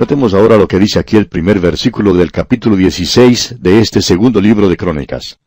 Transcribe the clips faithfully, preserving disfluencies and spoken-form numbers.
Notemos ahora lo que dice aquí el primer versículo del capítulo dieciséis de este segundo libro de Crónicas.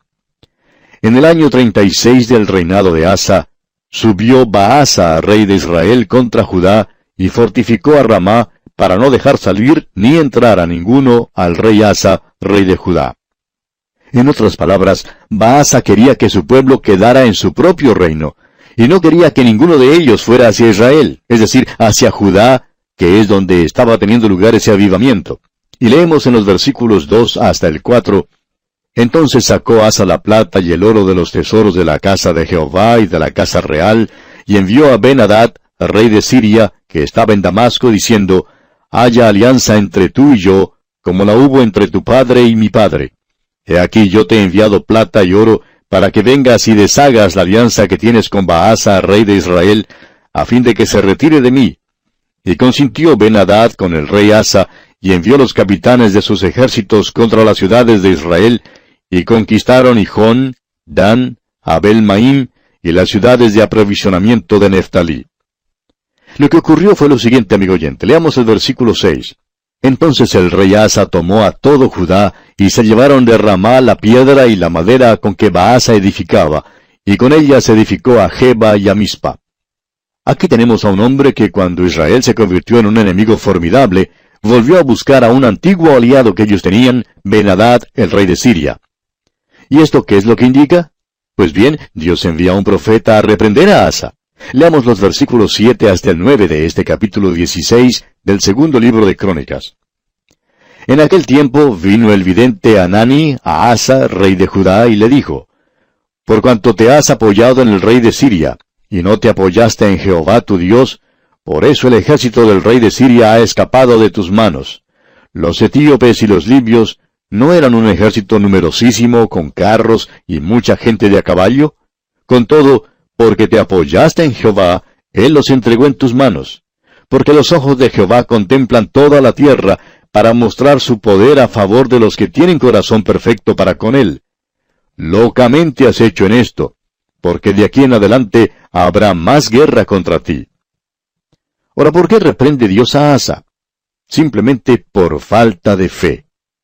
En el año treinta y seis del reinado de Asa, subió Baasa, rey de Israel, contra Judá, y fortificó a Ramá, para no dejar salir ni entrar a ninguno al rey Asa, rey de Judá. En otras palabras, Baasa quería que su pueblo quedara en su propio reino, y no quería que ninguno de ellos fuera hacia Israel, es decir, hacia Judá, que es donde estaba teniendo lugar ese avivamiento. Y leemos en los versículos dos hasta el cuatro, Entonces sacó Asa la plata y el oro de los tesoros de la casa de Jehová y de la casa real, y envió a Ben-Hadad, rey de Siria, que estaba en Damasco, diciendo, Haya alianza entre tú y yo, como la hubo entre tu padre y mi padre. He aquí yo te he enviado plata y oro, para que vengas y deshagas la alianza que tienes con Baasa, rey de Israel, a fin de que se retire de mí. Y consintió Ben-Hadad con el rey Asa, y envió los capitanes de sus ejércitos contra las ciudades de Israel, y conquistaron Hijón, Dan, Abel-Maim, y las ciudades de aprovisionamiento de Neftalí. Lo que ocurrió fue lo siguiente, amigo oyente. Leamos el versículo seis. Entonces el rey Asa tomó a todo Judá, y se llevaron de Ramá la piedra y la madera con que Baasa edificaba, y con ella se edificó a Geba y a Mispa. Aquí tenemos a un hombre que cuando Israel se convirtió en un enemigo formidable, volvió a buscar a un antiguo aliado que ellos tenían, Ben-Hadad, el rey de Siria. ¿Y esto qué es lo que indica? Pues bien, Dios envía a un profeta a reprender a Asa. Leamos los versículos siete hasta el nueve de este capítulo dieciséis del segundo libro de Crónicas. En aquel tiempo vino el vidente Hanani a Asa, rey de Judá, y le dijo, Por cuanto te has apoyado en el rey de Siria, y no te apoyaste en Jehová tu Dios, por eso el ejército del rey de Siria ha escapado de tus manos. Los etíopes y los libios ¿no eran un ejército numerosísimo con carros y mucha gente de a caballo? Con todo, porque te apoyaste en Jehová, Él los entregó en tus manos. Porque los ojos de Jehová contemplan toda la tierra, para mostrar su poder a favor de los que tienen corazón perfecto para con Él. Locamente has hecho en esto, porque de aquí en adelante habrá más guerra contra ti. Ahora, ¿por qué reprende Dios a Asa? Simplemente por falta de fe.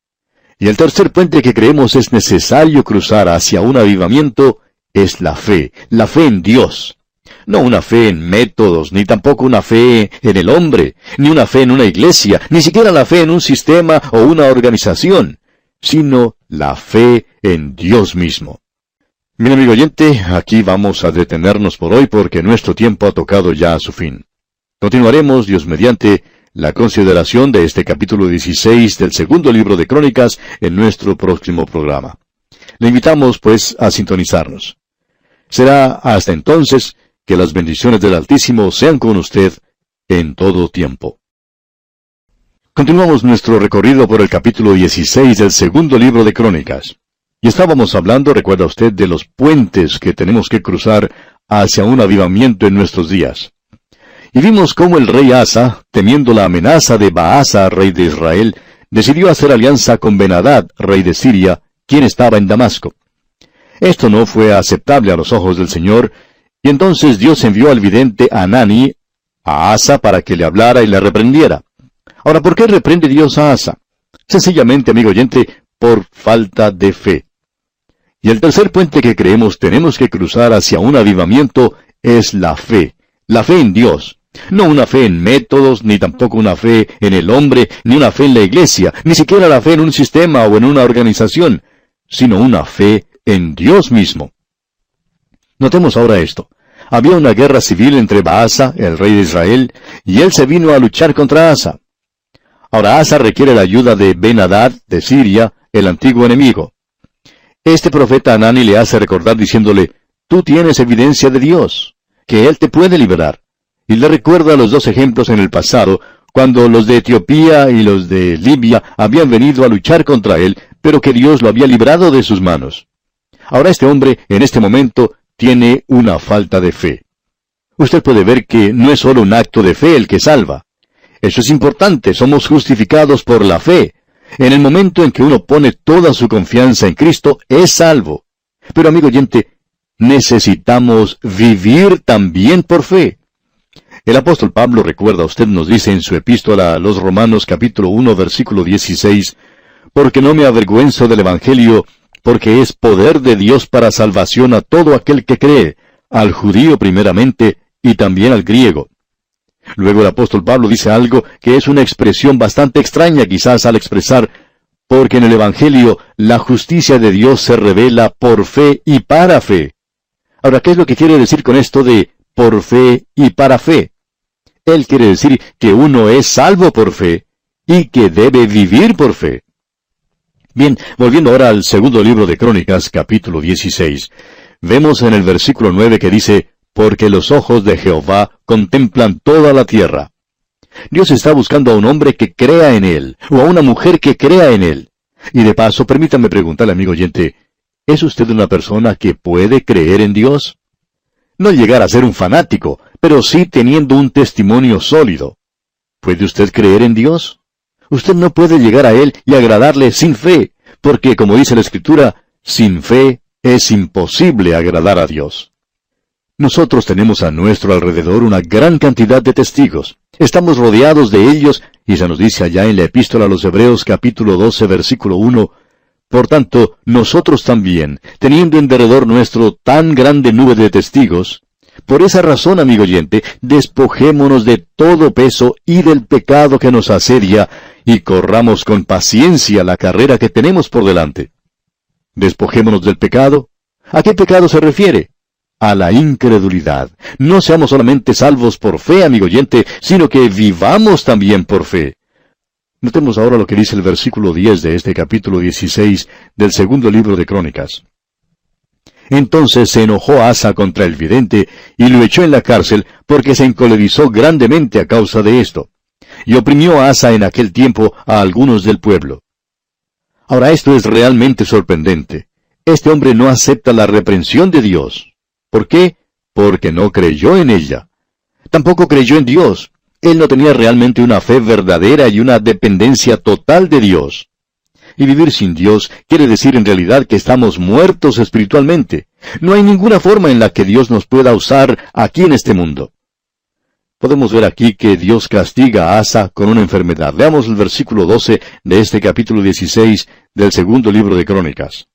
Y el tercer puente que creemos es necesario cruzar hacia un avivamiento es la fe, la fe en Dios. No una fe en métodos, ni tampoco una fe en el hombre, ni una fe en una iglesia, ni siquiera la fe en un sistema o una organización, sino la fe en Dios mismo. Bien, amigo oyente, aquí vamos a detenernos por hoy porque nuestro tiempo ha tocado ya a su fin. Continuaremos, Dios mediante, la consideración de este capítulo dieciséis del segundo libro de Crónicas en nuestro próximo programa. Le invitamos, pues, a sintonizarnos. Será hasta entonces que las bendiciones del Altísimo sean con usted en todo tiempo. Continuamos nuestro recorrido por el capítulo dieciséis del segundo libro de Crónicas. Y estábamos hablando, recuerda usted, de los puentes que tenemos que cruzar hacia un avivamiento en nuestros días. Y vimos cómo el rey Asa, temiendo la amenaza de Baasa, rey de Israel, decidió hacer alianza con Ben-Hadad, rey de Siria, quien estaba en Damasco. Esto no fue aceptable a los ojos del Señor, y entonces Dios envió al vidente Hanani a Asa para que le hablara y le reprendiera. Ahora, ¿por qué reprende Dios a Asa? Sencillamente, amigo oyente, por falta de fe. Y el tercer puente que creemos tenemos que cruzar hacia un avivamiento es la fe, la fe en Dios. No una fe en métodos, ni tampoco una fe en el hombre, ni una fe en la iglesia, ni siquiera la fe en un sistema o en una organización, sino una fe en Dios mismo. Notemos ahora esto. Había una guerra civil entre Baasa, el rey de Israel, y él se vino a luchar contra Asa. Ahora Asa requiere la ayuda de Ben-Hadad, de Siria, el antiguo enemigo. Este profeta Hanani le hace recordar diciéndole, tú tienes evidencia de Dios, que Él te puede liberar. Y le recuerda los dos ejemplos en el pasado, cuando los de Etiopía y los de Libia habían venido a luchar contra él, pero que Dios lo había librado de sus manos. Ahora este hombre, en este momento, tiene una falta de fe. Usted puede ver que no es solo un acto de fe el que salva. Eso es importante, somos justificados por la fe. En el momento en que uno pone toda su confianza en Cristo, es salvo. Pero, amigo oyente, necesitamos vivir también por fe. El apóstol Pablo, recuerda usted, nos dice en su epístola a los Romanos capítulo uno versículo dieciséis, porque no me avergüenzo del Evangelio, porque es poder de Dios para salvación a todo aquel que cree, al judío primeramente, y también al griego. Luego el apóstol Pablo dice algo que es una expresión bastante extraña quizás al expresar, porque en el Evangelio la justicia de Dios se revela por fe y para fe. Ahora, ¿qué es lo que quiere decir con esto de por fe y para fe? Él quiere decir que uno es salvo por fe y que debe vivir por fe. Bien, volviendo ahora al segundo libro de Crónicas, capítulo dieciséis, vemos en el versículo nueve que dice, porque los ojos de Jehová contemplan toda la tierra. Dios está buscando a un hombre que crea en Él, o a una mujer que crea en Él. Y de paso, permítame preguntarle, amigo oyente, ¿es usted una persona que puede creer en Dios? No llegar a ser un fanático, pero sí teniendo un testimonio sólido. ¿Puede usted creer en Dios? Usted no puede llegar a Él y agradarle sin fe, porque, como dice la Escritura, sin fe es imposible agradar a Dios. Nosotros tenemos a nuestro alrededor una gran cantidad de testigos. Estamos rodeados de ellos, y se nos dice allá en la Epístola a los Hebreos capítulo doce versículo uno, por tanto, nosotros también, teniendo en derredor nuestro tan grande nube de testigos, por esa razón, amigo oyente, despojémonos de todo peso y del pecado que nos asedia, y corramos con paciencia la carrera que tenemos por delante. Despojémonos del pecado. ¿A qué pecado se refiere? A la incredulidad. No seamos solamente salvos por fe, amigo oyente, sino que vivamos también por fe. Notemos ahora lo que dice el versículo diez de este capítulo dieciséis del segundo libro de Crónicas. Entonces se enojó Asa contra el vidente, y lo echó en la cárcel, porque se encolerizó grandemente a causa de esto. Y oprimió a Asa en aquel tiempo a algunos del pueblo. Ahora esto es realmente sorprendente. Este hombre no acepta la reprensión de Dios. ¿Por qué? Porque no creyó en ella. Tampoco creyó en Dios. Él no tenía realmente una fe verdadera y una dependencia total de Dios. Y vivir sin Dios quiere decir en realidad que estamos muertos espiritualmente. No hay ninguna forma en la que Dios nos pueda usar aquí en este mundo. Podemos ver aquí que Dios castiga a Asa con una enfermedad. Veamos el versículo doce de este capítulo dieciséis del segundo libro de Crónicas.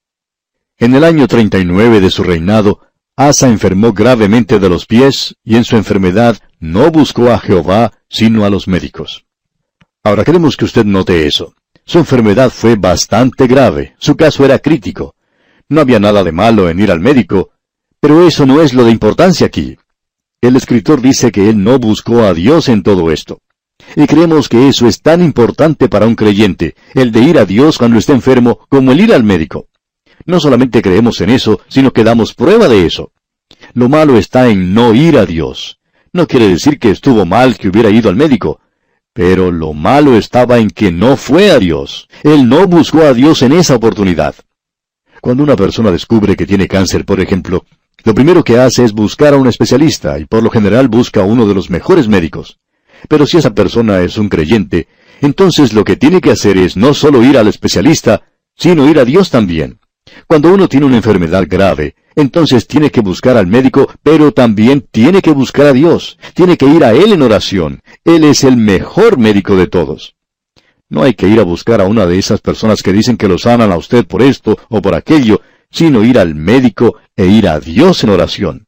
En el año treinta y nueve de su reinado, Asa enfermó gravemente de los pies, y en su enfermedad no buscó a Jehová, sino a los médicos. Ahora queremos que usted note eso. Su enfermedad fue bastante grave, su caso era crítico. No había nada de malo en ir al médico, pero eso no es lo de importancia aquí. El escritor dice que él no buscó a Dios en todo esto. Y creemos que eso es tan importante para un creyente, el de ir a Dios cuando esté enfermo, como el ir al médico. No solamente creemos en eso, sino que damos prueba de eso. Lo malo está en no ir a Dios. No quiere decir que estuvo mal que hubiera ido al médico, pero lo malo estaba en que no fue a Dios. Él no buscó a Dios en esa oportunidad. Cuando una persona descubre que tiene cáncer, por ejemplo, lo primero que hace es buscar a un especialista, y por lo general busca a uno de los mejores médicos. Pero si esa persona es un creyente, entonces lo que tiene que hacer es no solo ir al especialista, sino ir a Dios también. Cuando uno tiene una enfermedad grave, entonces tiene que buscar al médico, pero también tiene que buscar a Dios. Tiene que ir a Él en oración. Él es el mejor médico de todos. No hay que ir a buscar a una de esas personas que dicen que lo sanan a usted por esto o por aquello, sino ir al médico e ir a Dios en oración.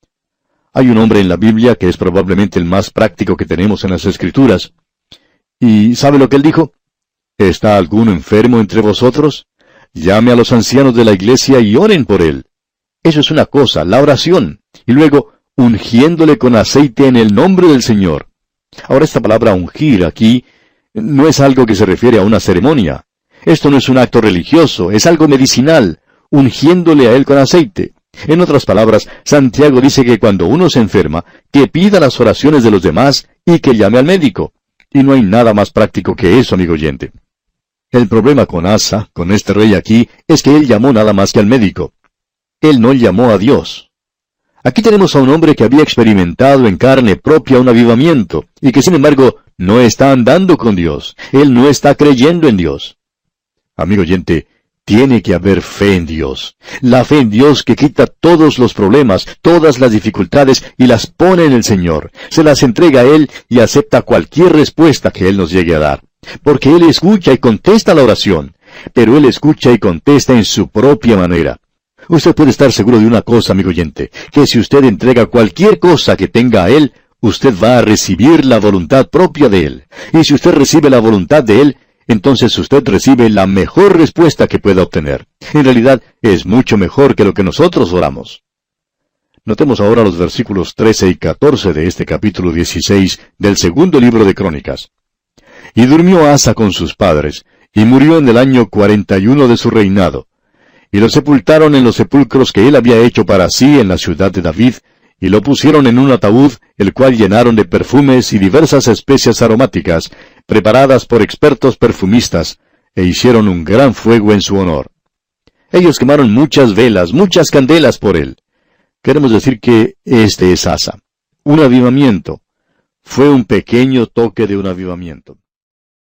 Hay un hombre en la Biblia que es probablemente el más práctico que tenemos en las Escrituras. ¿Y sabe lo que él dijo? ¿Está alguno enfermo entre vosotros? Llame a los ancianos de la iglesia y oren por él. Eso es una cosa, la oración. Y luego, ungiéndole con aceite en el nombre del Señor. Ahora esta palabra ungir aquí no es algo que se refiere a una ceremonia. Esto no es un acto religioso, es algo medicinal, ungiéndole a él con aceite. En otras palabras, Santiago dice que cuando uno se enferma, que pida las oraciones de los demás y que llame al médico. Y no hay nada más práctico que eso, amigo oyente. El problema con Asa, con este rey aquí, es que él llamó nada más que al médico. Él no llamó a Dios. Aquí tenemos a un hombre que había experimentado en carne propia un avivamiento, y que sin embargo no está andando con Dios. Él no está creyendo en Dios. Amigo oyente, Tiene que haber fe en Dios. La fe en Dios que quita todos los problemas, todas las dificultades y las pone en el Señor. Se las entrega a Él y acepta cualquier respuesta que Él nos llegue a dar. Porque Él escucha y contesta la oración. Pero Él escucha y contesta en su propia manera. Usted puede estar seguro de una cosa, amigo oyente, que si usted entrega cualquier cosa que tenga a Él, usted va a recibir la voluntad propia de Él. Y si usted recibe la voluntad de Él, entonces usted recibe la mejor respuesta que pueda obtener. En realidad, es mucho mejor que lo que nosotros oramos. Notemos ahora los versículos trece y catorce de este capítulo dieciséis del segundo libro de Crónicas. Y durmió Asa con sus padres, y murió en el año cuarenta y uno de su reinado. Y lo sepultaron en los sepulcros que él había hecho para sí en la ciudad de David, y lo pusieron en un ataúd, el cual llenaron de perfumes y diversas especias aromáticas, preparadas por expertos perfumistas, e hicieron un gran fuego en su honor. Ellos quemaron muchas velas, muchas candelas por él. Queremos decir que este es Asa. Un avivamiento. Fue un pequeño toque de un avivamiento.